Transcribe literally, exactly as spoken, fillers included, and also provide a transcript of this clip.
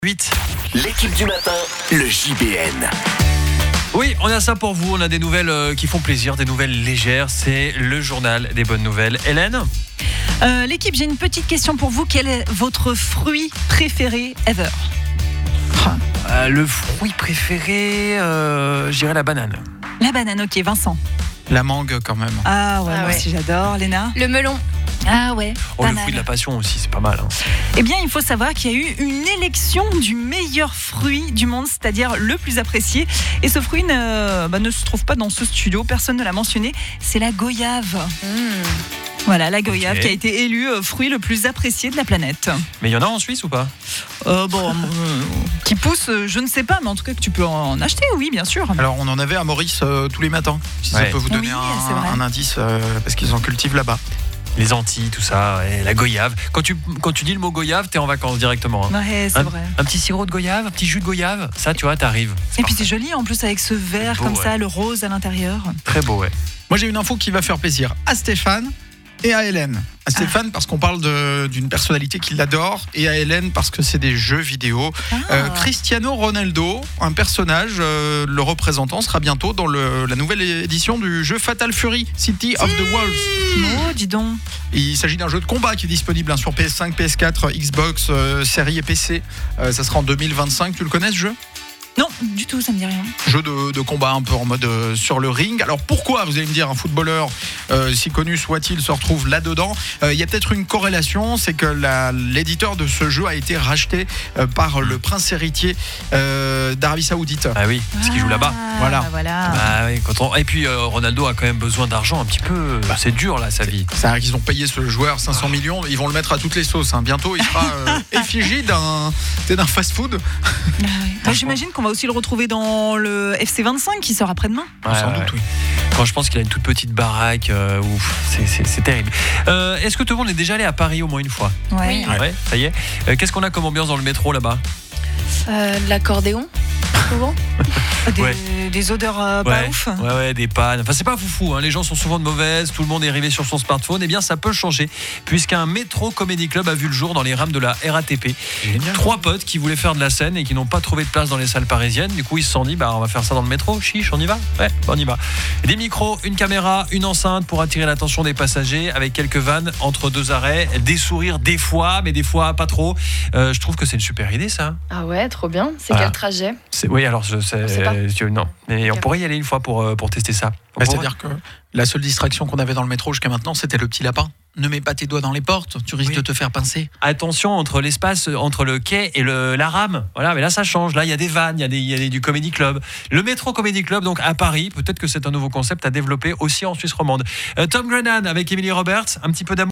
huit. L'équipe du matin, le J B N. Oui, on a ça pour vous. On a des nouvelles euh, qui font plaisir, des nouvelles légères. C'est le journal des bonnes nouvelles. Hélène ? Euh, l'équipe, j'ai une petite question pour vous. Quel est votre fruit préféré ever ? euh, Le fruit préféré, euh, je dirais la banane. La banane, ok. Vincent ? La mangue quand même. Ah ouais, Ah moi ouais. aussi j'adore. Léna ? Le melon. Ah ouais. Oh, pas le mal. fruit de la passion aussi, c'est pas mal. Hein. Eh bien, il faut savoir qu'il y a eu une élection du meilleur fruit du monde, c'est-à-dire le plus apprécié. Et ce fruit ne, bah, ne se trouve pas dans ce studio, personne ne l'a mentionné. C'est la goyave. Mmh. Voilà, la goyave Ok. qui a été élue euh, fruit le plus apprécié de la planète. Mais il y en a en Suisse ou pas ? Euh, bon, euh, qui pousse, euh, je ne sais pas, mais en tout cas que tu peux en acheter, oui, bien sûr. Alors on en avait à Maurice euh, tous les matins, si Ouais. ça peut vous donner Oui, un, c'est vrai. un indice, euh, parce qu'ils en cultivent là-bas. Les Antilles, tout ça, et la goyave. Quand tu, quand tu dis le mot goyave, t'es en vacances directement. Hein. Ouais, c'est un, vrai. un petit sirop de goyave, un petit jus de goyave, ça tu vois, t'arrives. Et puis c'est joli en plus avec ce vert beau, comme ouais. ça, le rose à l'intérieur. Très beau, ouais. Moi j'ai une info qui va faire plaisir à Stéphane et à Hélène. À Stéphane parce qu'on parle de- d'une personnalité qu'il adore, et à Hélène parce que c'est des jeux vidéo. Ah. Euh, Cristiano Ronaldo, un personnage, euh, le représentant, sera bientôt dans le- la nouvelle édition du jeu Fatal Fury, City of the Wolves. Oh, dis donc. Il s'agit d'un jeu de combat qui est disponible hein, sur P S cinq, P S quatre, Xbox, euh, série et P C. Euh, ça sera en deux mille vingt-cinq. Tu le connais ce jeu ? Non, du tout, ça me dit rien. Jeu de, de combat un peu en mode euh, sur le ring. Alors pourquoi, vous allez me dire, un footballeur, euh, si connu soit-il, se retrouve là-dedans ? Euh, Il y a peut-être une corrélation, c'est que la- l'éditeur de ce jeu a été racheté euh, par le prince héritier euh, d'Arabie Saoudite. Ah oui, parce qu'il joue là-bas. Ah, Voilà. voilà. Bah oui, quand on... Et puis euh, Ronaldo a quand même besoin d'argent un petit peu. Bah. C'est dur là sa vie. C'est-à-dire qu'ils ont payé ce joueur cinq cents millions, ils vont le mettre à toutes les sauces. hein. Bientôt, il sera euh, effigie d'un, d'un fast-food. Ah ouais. Bah, j'imagine qu'on va aussi le retrouver dans le F C vingt-cinq qui sort après-demain. Ouais, Sans ouais, doute, ouais. oui. Quand je pense qu'il a une toute petite baraque, euh, ouf, c'est, c'est, c'est terrible. Euh, est-ce que tout le monde est déjà allé à Paris au moins une fois ? Oui. Ouais, ça y est. Euh, qu'est-ce qu'on a comme ambiance dans le métro là-bas ? Euh, de l'accordéon, souvent. Des, Ouais. des odeurs euh, pas ouais, ouf. ouais, ouais, des pannes. Enfin, c'est pas foufou. Hein. Les gens sont souvent de mauvaise. Tout le monde est arrivé sur son smartphone. Eh bien, ça peut changer, puisqu'un métro comédie club a vu le jour dans les rames de la R A T P. Génial. Trois potes qui voulaient faire de la scène et qui n'ont pas trouvé de place dans les salles parisiennes. Du coup, ils se sont dit, bah, on va faire ça dans le métro. Chiche, on y va ? Ouais, on y va. Des micros, une caméra, une enceinte pour attirer l'attention des passagers, avec quelques vannes entre deux arrêts, des sourires des fois, mais des fois pas trop. Euh, je trouve que c'est une super idée, ça. Ah ouais, trop bien. C'est Voilà. quel trajet ? C'est, oui, alors je sais. On sait pas. je- non, mais on Ok. pourrait y aller une fois pour euh, pour tester ça. On Bah, pourrait- c'est-à-dire que la seule distraction qu'on avait dans le métro jusqu'à maintenant, c'était le petit lapin. Ne mets pas tes doigts dans les portes, tu risques Oui. de te faire pincer. Attention entre l'espace, entre le quai et le, la rame. Voilà, mais là ça change. Là il y a des vannes, il y a, des, il y a des- du Comedy Club. Le métro Comedy Club, donc à Paris. Peut-être que c'est un nouveau concept à développer aussi en Suisse romande. Euh, Tom Grennan avec Emily Roberts, un petit peu d'amour.